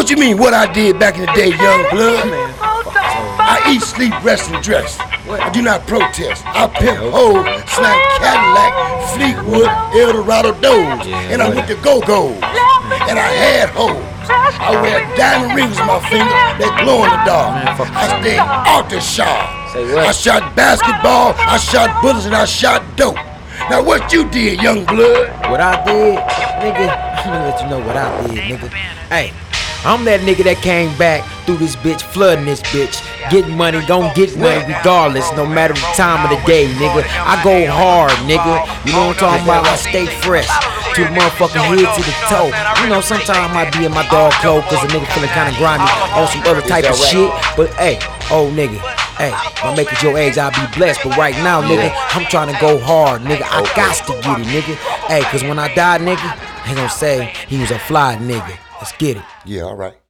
What you mean, what I did back in the day, young blood? I eat, sleep, rest, and dress. I do not protest. I pimp hoes, slam Cadillac, Fleetwood, Eldorado Doze, and I went to Go-Go's, and I had hoes. I wear diamond rings on my finger that glow in the dark. I stay out the shop. I shot basketball, I shot bullets, and I shot dope. Now what you did, young blood? What I did, nigga, I'm gonna let you know what I did, nigga. Hey, I'm that nigga that came back through this bitch, flooding this bitch, getting money, gon' get money regardless, no matter the time of the day, nigga. I go hard, nigga. You know what I'm talking about? I stay fresh to the motherfucking head to the toe. You know, sometimes I might be in my dog clothes cause a nigga feeling kinda grimy on some other type of shit. But hey, old nigga, hey, I'll make it your age, I'll be blessed. But right now, nigga, I'm trying to go hard, nigga. I got to get it, nigga. Hey, cause when I die, nigga, they gon' say he was a fly nigga. Let's get it. Yeah, all right.